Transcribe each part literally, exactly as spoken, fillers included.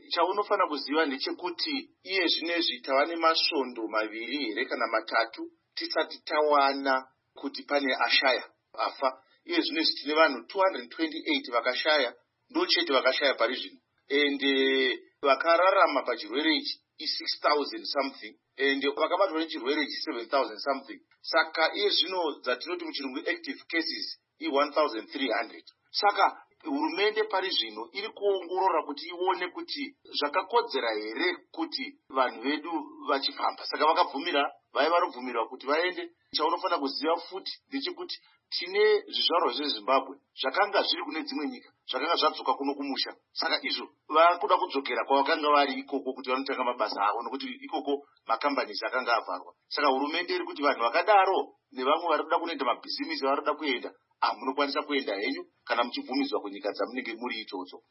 Chaunofana kuziva ndechekuti iye zvinezvi tava nemasvondo maviri here kana matatu tisati tawana kuti pane ashaya afa. Iye zvinezvi tine vanhu two hundred twenty-eight vakashaya, ndochete vakashaya pari zvino. Ende vakararama pachirwere ichi i six thousand something. Ende vakabatwa nechirwere ichi seven thousand something. Saka iye zvino dzatinoti muchirungu active cases i one thousand three hundred. Saka hurumende pari zvino iri kuongorora kuti ione kuti zvakakodzera here kuti vanhu vedu vachifamba. Saka vakabvumira, vai varobvumirwa kuti vaende. Chaunofana kuziva futi ndechekuti tine zvizvarwa zveZimbabwe zvakanga zviri kune dzimwe nyika, zvakanga zvadzoka kuno kumusha. Saka izvo vakuda kudzokera kwavakanga vari ikoko kuti vanotanga mabasa avo, nokuti ikoko makambanisi akanga avharwa. Saka hurumende iri kuti vanhu vakadaro nevamwe vari kuda kunoenda mabhizimisi vari kuda kuenda, ah, munokwanisa kuenda henyu kana muchibvumidzwa kunyika dzamunenge muri idzodzo.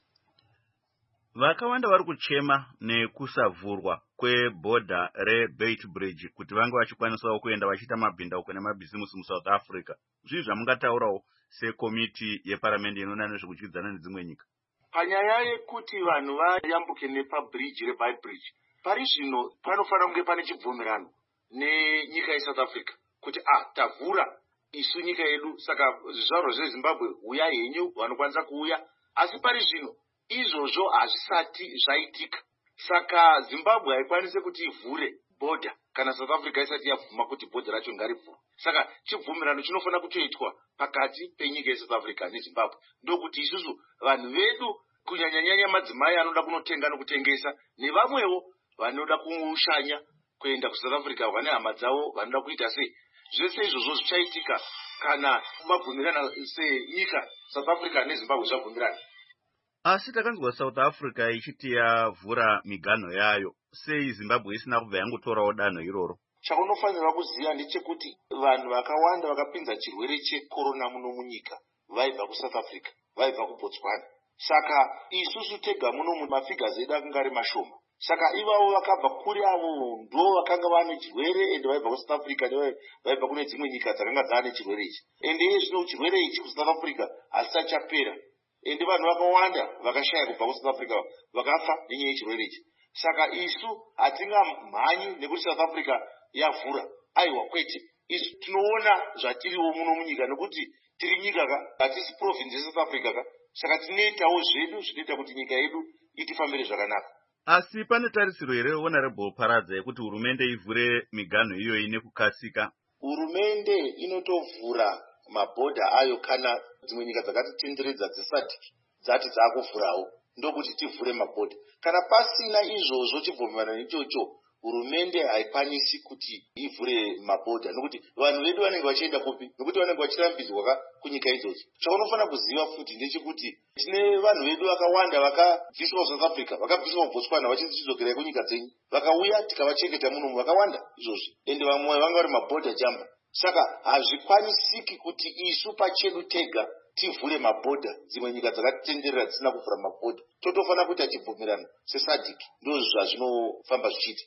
Vakawanda vari kuchema nekusavhurwa kwebhodha reBeitbridge kuti vange vachikwanisawo kuenda vachiita mabhindauko nemabhizimusi muSouth Africa. Zvii zvamungataurawo sekomiti yeparamende inoona nezvekudyidzana nedzimwe nyika? Panyaya yekuti vanhu vayambuke nepabridge reBeitbridge, pari zvino panofanira kunge pane chibvumirano nenyika yeSouth Africa kuti ah, tavhura isu nyika yedu, saka zvizvarwa zveZimbabwe uyai henyu, vanokwanisa kuuya. Asi pari zvino izvozvo hazvisati zvaitika. Saka Zimbabwe haikwanise kuti ivhure bhodha kana South Africa isati yabvuma kuti bhodha racho ngarivhurwe. Saka chibvumirano chinofanira kutoitwa pakati penyika yeSouth Africa neZimbabwe, ndokuti isusu vanhu vedu kunyanya-nyanya madzimai anoda kunotenga nokutengesa nevamwewo vanoda kushanya kuenda kuSouth Africa vane hama dzavo vanoda kuita sei, zvese izvozvo zvichaitika kana mabvumirana senyika South Africa neZimbabwe zvabvumirana. Asi takanzwa South Africa ichiti yavhura miganho yayo, sei Zimbabwe isina kubva yangotorawo danho iroro? Chaunofanirwa kuziva ndechekuti vanhu vakawanda vakapinza chirwere checorona muno munyika vaibva kuSouth Africa, vaibva kuBotswana. Saka isusu tega muno mafigures edu akanga ari mashoma. Saka ivavo vakabva kuri avo ndo vakanga vane chirwere ende vaibva kuSouth Africa, vaibva kune dzimwe nyika dzakanga dzane chirwere ichi. Ende iye zvino chirwere ichi kuSouth Africa hasisati chapera. Ende vanhu vakawanda vakashaya kubva kuSouth Africa vakafa nenyaya yechirwere ichi. Saka isu hatingamhanyi nekuti South Africa yavhura. Aiwa kwete, isu tinoona zvatiriwo muno munyika nekuti tiri nyika ka, hatisi province yeSouth Africa ka. Saka tinoitawo zvedu zvinoita kuti nyika yedu itifambire zvakanaka. Asi pane tarisiro here Honorable Paradza yekuti hurumende ivhure miganho iyoyi nekukasika? Hurumende inotovhura mabhodha ayo kana dzimwe nyika dzakatitenderedza dzeSADC dzati dzakuvhurawo, ndokuti tivhure mabhodha. Kana pasina izvozvo chibvumirano ichocho, hurumende haikwanisi kuti ivhure mabhodha, nokuti vanhu vedu vanenge vachienda kupi, nokuti vanenge vachirambidzwa kunyika idzodzo. Chaunofanira kuziva futi ndechekuti tine vanhu vedu vakawanda vakabviswa South Africa, vakabviswa kuBotswana vachidzokera kunyika dzenyu, vakauya tikavachengeta muno vakawanda izvozvi, ende vamwe vanga vari mabhodha jamba. Saka hazvikwanisiki kuti isu pachedu tega tivhure mabhodha, dzimwe nyika dzakatitenderera dzisina kuvhura mabhodha. Totofanira kuita chibvumirano seSADC, ndozvo zvazvinofamba zvichiita.